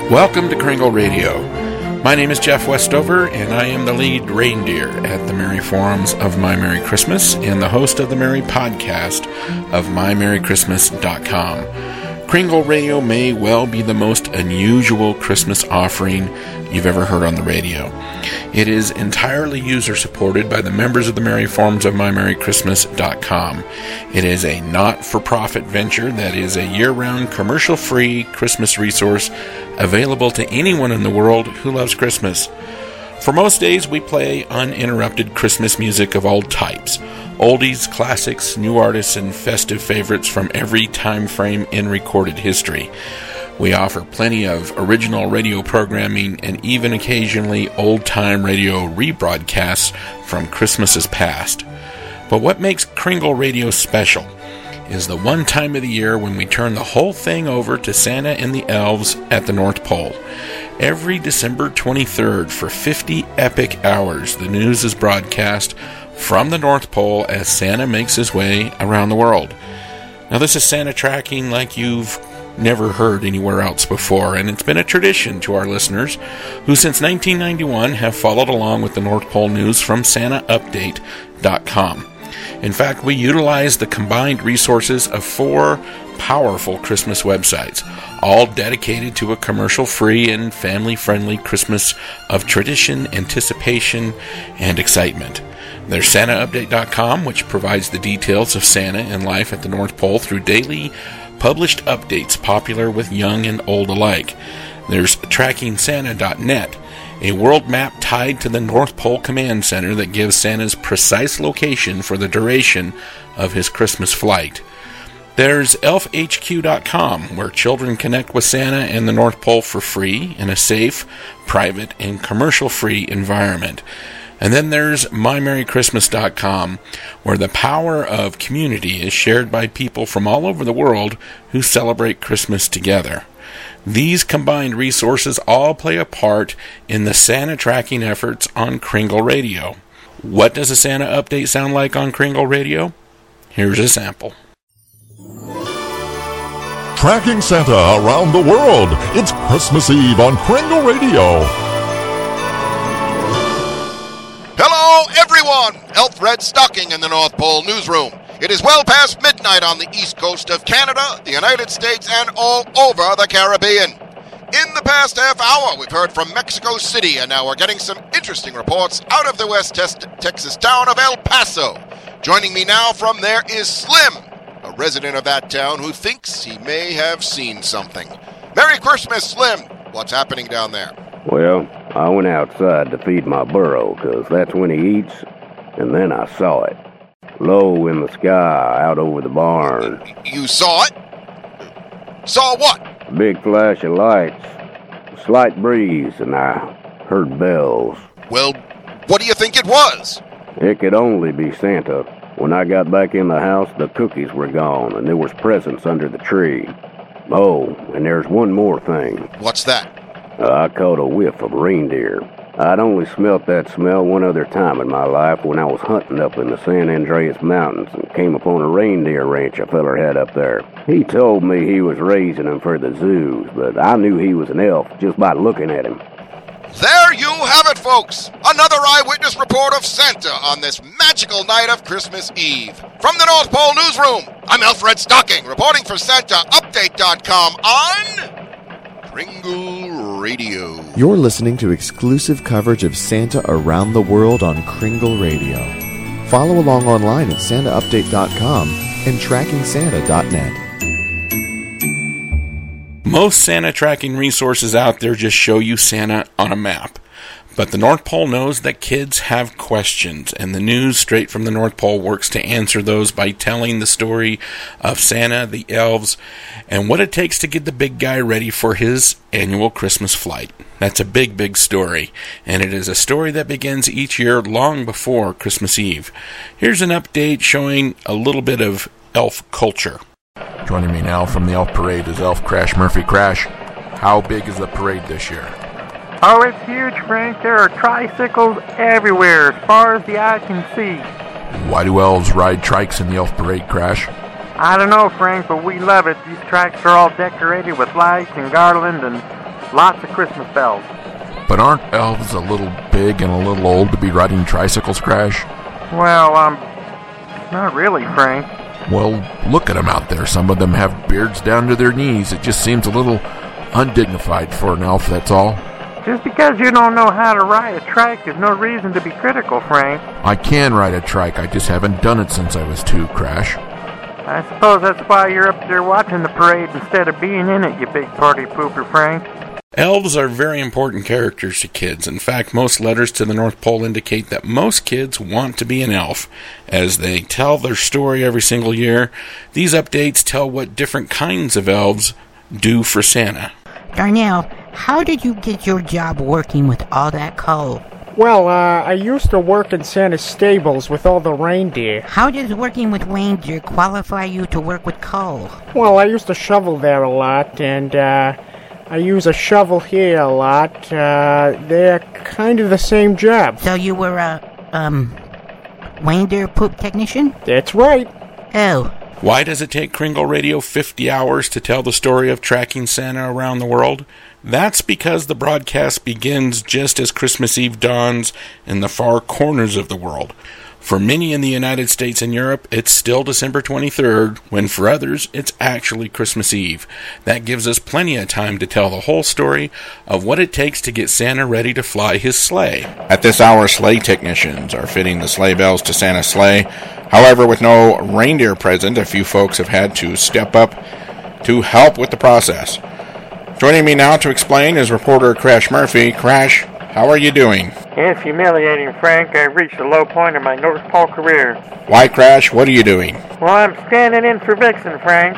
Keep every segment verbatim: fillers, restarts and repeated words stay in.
Welcome to Kringle Radio. My name is Jeff Westover, and I am the lead reindeer at the Merry Forums of My Merry Christmas and the host of the Merry Podcast of my merry christmas dot com. Kringle Radio may well be the most unusual Christmas offering you've ever heard on the radio. It is entirely user-supported by the members of the Merry Forums of my merry christmas dot com. It is a not-for-profit venture that is a year-round, commercial-free Christmas resource available to anyone in the world who loves Christmas. For most days, we play uninterrupted Christmas music of all types. Oldies, classics, new artists, and festive favorites from every time frame in recorded history. We offer plenty of original radio programming and even occasionally old-time radio rebroadcasts from Christmases past. But what makes Kringle Radio special is the one time of the year when we turn the whole thing over to Santa and the elves at the North Pole. Every December twenty-third for fifty epic hours, the news is broadcast from the North Pole as Santa makes his way around the world. Now, this is Santa tracking like you've never heard anywhere else before, and it's been a tradition to our listeners who since nineteen ninety-one have followed along with the North Pole news from Santa Update dot com. In fact, we utilize the combined resources of four powerful Christmas websites, all dedicated to a commercial-free and family-friendly Christmas of tradition, anticipation, and excitement. There's Santa Update dot com, which provides the details of Santa and life at the North Pole through daily published updates popular with young and old alike. There's Tracking Santa dot net, a world map tied to the North Pole Command Center that gives Santa's precise location for the duration of his Christmas flight. There's Elf H Q dot com, where children connect with Santa and the North Pole for free in a safe, private, and commercial-free environment. And then there's my merry christmas dot com, where the power of community is shared by people from all over the world who celebrate Christmas together. These combined resources all play a part in the Santa tracking efforts on Kringle Radio. What does a Santa update sound like on Kringle Radio? Here's a sample. Tracking Santa around the world. It's Christmas Eve on Kringle Radio. Hello, everyone! Elfred Stocking in the North Pole newsroom. It is well past midnight on the east coast of Canada, the United States, and all over the Caribbean. In the past half hour, we've heard from Mexico City, and now we're getting some interesting reports out of the West Texas town of El Paso. Joining me now from there is Slim, a resident of that town who thinks he may have seen something. Merry Christmas, Slim! What's happening down there? Well, I went outside to feed my burro, 'cause that's when he eats, and then I saw it. Low in the sky, out over the barn. You saw it? Saw what? A big flash of lights, a slight breeze, and I heard bells. Well, what do you think it was? It could only be Santa. When I got back in the house, the cookies were gone, and there was presents under the tree. Oh, and there's one more thing. What's that? Uh, I caught a whiff of reindeer. I'd only smelt that smell one other time in my life when I was hunting up in the San Andreas Mountains and came upon a reindeer ranch a feller had up there. He told me he was raising them for the zoos, but I knew he was an elf just by looking at him. There you have it, folks! Another eyewitness report of Santa on this magical night of Christmas Eve. From the North Pole Newsroom, I'm Elfred Stocking, reporting for Santa Update dot com on Kringle Radio. You're listening to exclusive coverage of Santa around the world on Kringle Radio. Follow along online at Santa Update dot com and Tracking Santa dot net. Most Santa tracking resources out there just show you Santa on a map. But the North Pole knows that kids have questions, and the news straight from the North Pole works to answer those by telling the story of Santa, the elves, and what it takes to get the big guy ready for his annual Christmas flight. That's a big, big story, and it is a story that begins each year long before Christmas Eve. Here's an update showing a little bit of elf culture. Joining me now from the Elf Parade is Elf Crash Murphy. Crash, how big is the parade this year? Oh, it's huge, Frank. There are tricycles everywhere, as far as the eye can see. Why do elves ride trikes in the Elf Parade, Crash? I don't know, Frank, but we love it. These tracks are all decorated with lights and garland, and Lots of Christmas bells. But aren't elves a little big and a little old to be riding tricycles, Crash? Well, um, not really, Frank. Well, look at them out there. Some of them have beards down to their knees. It just seems a little undignified for an elf, that's all. Just because you don't know how to ride a trike is no reason to be critical, Frank. I can ride a trike, I just haven't done it since I was two, Crash. I suppose that's why you're up there watching the parade instead of being in it, you big party pooper, Frank. Elves are very important characters to kids. In fact, most letters to the North Pole indicate that most kids want to be an elf. As they tell their story every single year, these updates tell what different kinds of elves do for Santa. Darnell, how did you get your job working with all that coal? Well, uh, I used to work in Santa's stables with all the reindeer. How does working with reindeer qualify you to work with coal? Well, I used to shovel there a lot, and, uh, I use a shovel here a lot. Uh, they're kind of the same job. So you were a, um, reindeer poop technician? That's right. Oh. Why does it take Kringle Radio fifty hours to tell the story of tracking Santa around the world? That's because the broadcast begins just as Christmas Eve dawns in the far corners of the world. For many in the United States and Europe, it's still December twenty-third, when for others, it's actually Christmas Eve. That gives us plenty of time to tell the whole story of what it takes to get Santa ready to fly his sleigh. At this hour, sleigh technicians are fitting the sleigh bells to Santa's sleigh. However, with no reindeer present, a few folks have had to step up to help with the process. Joining me now to explain is reporter Crash Murphy. Crash, how are you doing? It's humiliating, Frank. I've reached a low point in my North Pole career. Why, Crash? What are you doing? Well, I'm standing in for Vixen, Frank.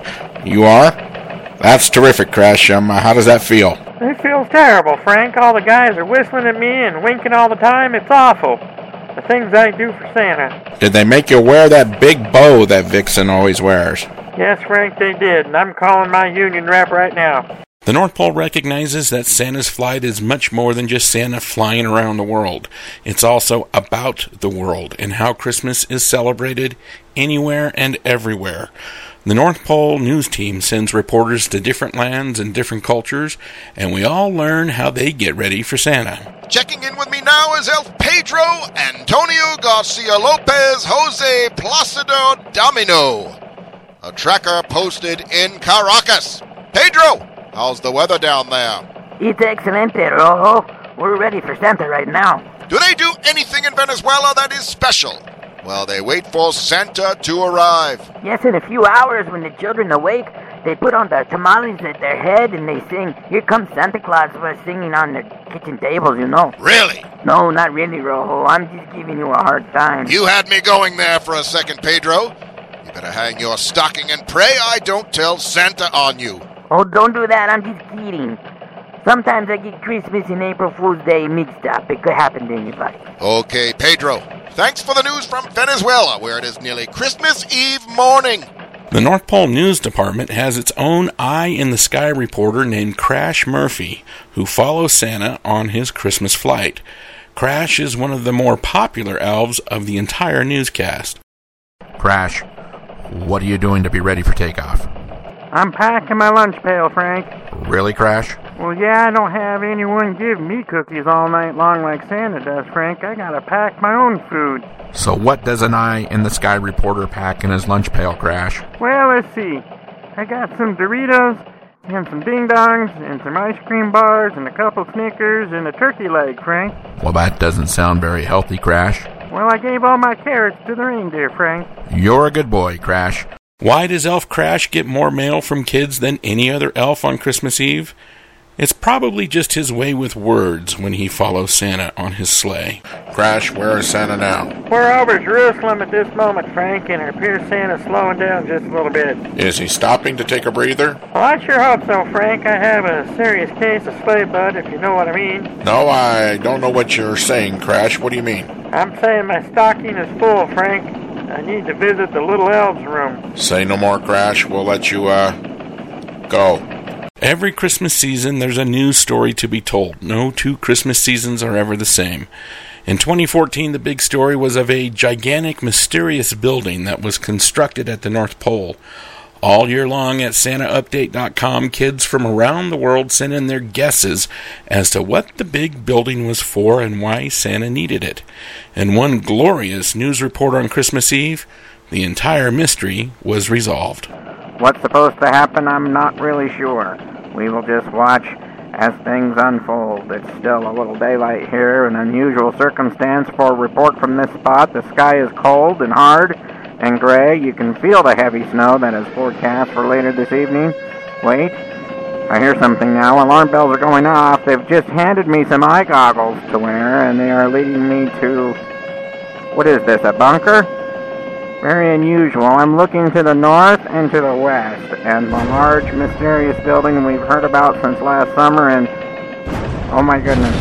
You are? That's terrific, Crash. Um, how does that feel? It feels terrible, Frank. All the guys are whistling at me and winking all the time. It's awful. The things I do for Santa. Did they make you wear that big bow that Vixen always wears? Yes, Frank, they did, and I'm calling my union rep right now. The North Pole recognizes that Santa's flight is much more than just Santa flying around the world. It's also about the world and how Christmas is celebrated anywhere and everywhere. The North Pole news team sends reporters to different lands and different cultures, and we all learn how they get ready for Santa. Checking in with me now is Elf Pedro Antonio Garcia Lopez Jose Placido Domino, a tracker posted in Caracas. Pedro, how's the weather down there? It's excelente, Rojo. We're ready for Santa right now. Do they do anything in Venezuela that is special? Well, they wait for Santa to arrive. Yes, in a few hours when the children awake, they put on the tamales at their head and they sing, "Here Comes Santa Claus," for singing on the kitchen tables, you know. Really? No, not really, Rojo. I'm just giving you a hard time. You had me going there for a second, Pedro. You better hang your stocking and pray I don't tell Santa on you. Oh, don't do that. I'm just kidding. Sometimes I get Christmas and April Fool's Day mixed up. It could happen to anybody. Okay, Pedro. Thanks for the news from Venezuela, where it is nearly Christmas Eve morning. The North Pole News Department has its own eye-in-the-sky reporter named Crash Murphy, who follows Santa on his Christmas flight. Crash is one of the more popular elves of the entire newscast. Crash, what are you doing to be ready for takeoff? I'm packing my lunch pail, Frank. Really, Crash? Well, yeah, I don't have anyone give me cookies all night long like Santa does, Frank. I gotta pack my own food. So what does an eye-in-the-sky reporter pack in his lunch pail, Crash? Well, let's see. I got some Doritos and some ding-dongs and some ice cream bars and a couple Snickers and a turkey leg, Frank. Well, that doesn't sound very healthy, Crash. Well, I gave all my carrots to the reindeer, Frank. You're a good boy, Crash. Why does Elf Crash get more mail from kids than any other elf on Christmas Eve? It's probably just his way with words when he follows Santa on his sleigh. Crash, where is Santa now? We're over Jerusalem at this moment, Frank, and it appears Santa's slowing down just a little bit. Is he stopping to take a breather? Well, I sure hope so, Frank. I have a serious case of sleigh bud, if you know what I mean. No, I don't know what you're saying, Crash. What do you mean? I'm saying my stocking is full, Frank. I need to visit the little elves' room. Say no more, Crash. We'll let you, uh, go. Every Christmas season, there's a news story to be told. No two Christmas seasons are ever the same. In twenty fourteen, the big story was of a gigantic, mysterious building that was constructed at the North Pole. All year long at Santa Update dot com, kids from around the world sent in their guesses as to what the big building was for and why Santa needed it. In one glorious news report on Christmas Eve, the entire mystery was resolved. What's supposed to happen, I'm not really sure. We will just watch as things unfold. It's still a little daylight here, an unusual circumstance for a report from this spot. The sky is cold and hard and gray. You can feel the heavy snow that is forecast for later this evening. Wait, I hear something now. Alarm bells are going off. They've just handed me some eye goggles to wear, and they are leading me to... what is this, a bunker? Very unusual. I'm looking to the north and to the west, and the large, mysterious building we've heard about since last summer, and... oh my goodness.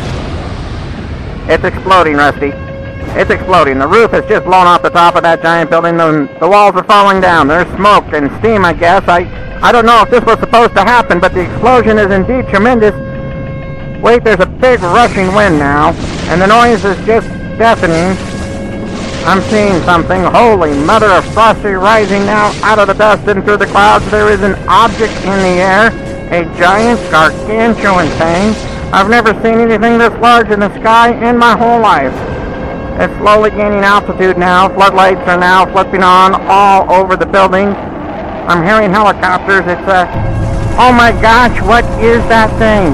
It's exploding, Rusty. It's exploding. The roof has just blown off the top of that giant building. The, the walls are falling down. There's smoke and steam, I guess. I, I don't know if this was supposed to happen, but the explosion is indeed tremendous. Wait, there's a big rushing wind now, and the noise is just deafening. I'm seeing something. Holy mother of Frosty, rising now out of the dust and through the clouds. There is an object in the air, a giant gargantuan thing. I've never seen anything this large in the sky in my whole life. It's slowly gaining altitude now. Floodlights are now flipping on all over the building. I'm hearing helicopters. It's a... oh my gosh, what is that thing?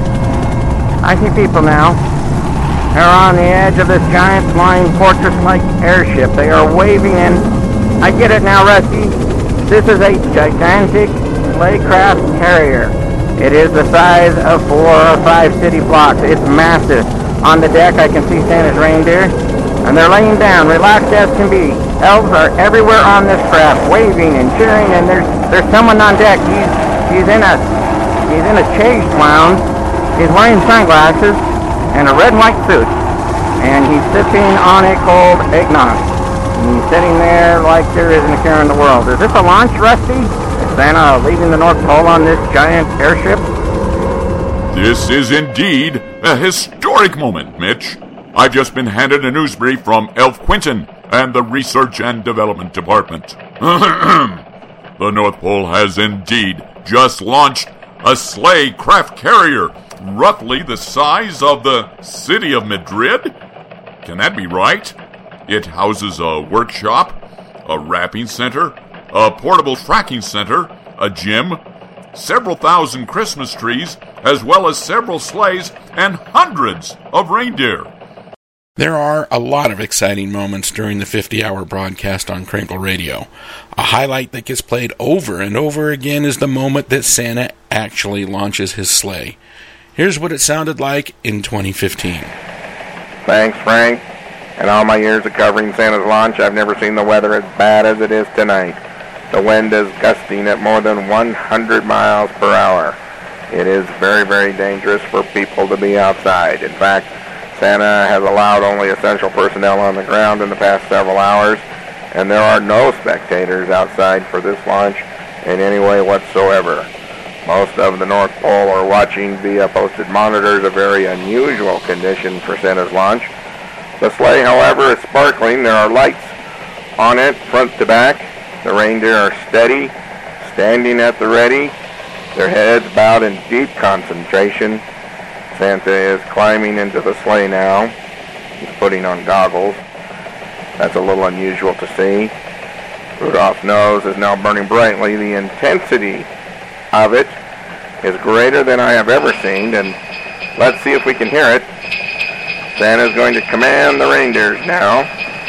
I see people now. They're on the edge of this giant flying fortress-like airship. They are waving and... I get it now, Rusty. This is a gigantic slaycraft carrier. It is the size of four or five city blocks. It's massive. On the deck, I can see Santa's reindeer, and they're laying down, relaxed as can be. Elves are everywhere on this craft, waving and cheering, and there's there's someone on deck. He's he's in a he's in a chaise lounge. He's wearing sunglasses and a red and white suit, and he's sipping on a cold eggnog. And he's sitting there like there isn't a care in the world. Is this a launch, Rusty? Is Santa leaving the North Pole on this giant airship? This is indeed a historic moment, Mitch. I've just been handed a news brief from Elf Quinton and the Research and Development Department. The North Pole has indeed just launched a sleigh craft carrier, roughly the size of the city of Madrid. Can that be right? It houses a workshop, a wrapping center, a portable tracking center, a gym, several thousand Christmas trees, as well as several sleighs and hundreds of reindeer. There are a lot of exciting moments during the fifty-hour broadcast on Kringle Radio. A highlight that gets played over and over again is the moment that Santa actually launches his sleigh. Here's what it sounded like in twenty fifteen. Thanks, Frank. In all my years of covering Santa's launch, I've never seen the weather as bad as it is tonight. The wind is gusting at more than one hundred miles per hour. It is very, very dangerous for people to be outside. In fact, Santa has allowed only essential personnel on the ground in the past several hours, and there are no spectators outside for this launch in any way whatsoever. Most of the North Pole are watching via posted monitors, a very unusual condition for Santa's launch. The sleigh, however, is sparkling. There are lights on it, front to back. The reindeer are steady, standing at the ready, their heads bowed in deep concentration. Santa is climbing into the sleigh now. He's putting on goggles. That's a little unusual to see. Rudolph's nose is now burning brightly. The intensity of it is greater than I have ever seen, and let's see if we can hear it. Santa's going to command the reindeers now.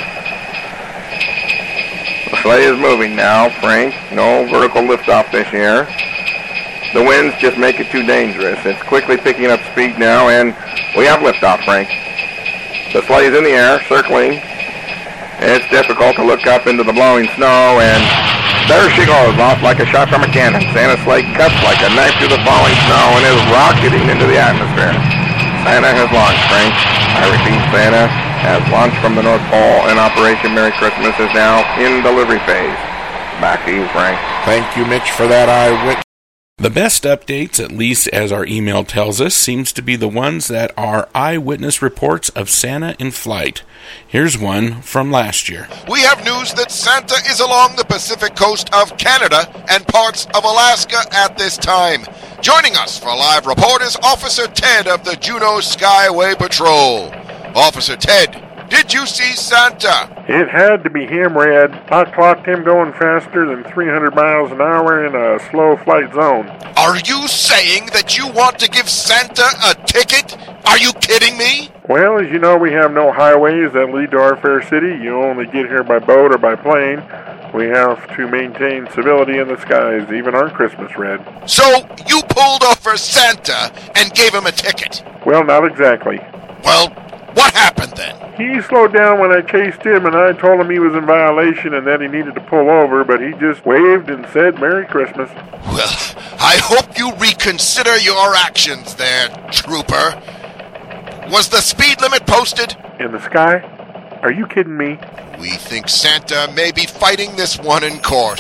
The sleigh is moving now, Frank. No vertical liftoff this year. The winds just make it too dangerous. It's quickly picking up speed now, and we have liftoff, Frank. The sleigh is in the air, circling. It's difficult to look up into the blowing snow, and there she goes, off like a shot from a cannon. Santa's sleigh cuts like a knife through the falling snow and is rocketing into the atmosphere. Santa has launched, Frank. I repeat, Santa has launched from the North Pole, and Operation Merry Christmas is now in delivery phase. Back to you, Frank. Thank you, Mitch, for that eyewitness. The best updates, at least as our email tells us, seems to be the ones that are eyewitness reports of Santa in flight. Here's one from last year. We have news that Santa is along the Pacific coast of Canada and parts of Alaska at this time. Joining us for a live report is Officer Ted of the Juneau Skyway Patrol. Officer Ted, did you see Santa? It had to be him, Red. I clocked him going faster than three hundred miles an hour in a slow flight zone. Are you saying that you want to give Santa a ticket? Are you kidding me? Well, as you know, we have no highways that lead to our fair city. You only get here by boat or by plane. We have to maintain civility in the skies, even on Christmas, Red. So you pulled over Santa and gave him a ticket? Well, not exactly. Well, what happened then? He slowed down when I chased him, and I told him he was in violation and that he needed to pull over, but he just waved and said Merry Christmas. Well, I hope you reconsider your actions there, trooper. Was the speed limit posted? In the sky? Are you kidding me? We think Santa may be fighting this one in court.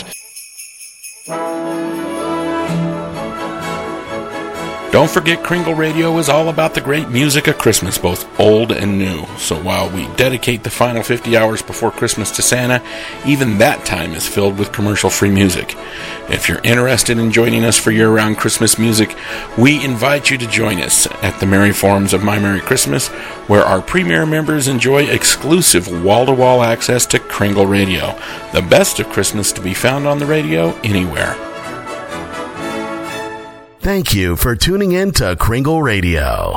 Don't forget, Kringle Radio is all about the great music of Christmas, both old and new. So while we dedicate the final fifty hours before Christmas to Santa, even that time is filled with commercial-free music. If you're interested in joining us for year-round Christmas music, we invite you to join us at the Merry Forums of My Merry Christmas, where our premier members enjoy exclusive wall-to-wall access to Kringle Radio, the best of Christmas to be found on the radio anywhere. Thank you for tuning in to Kringle Radio.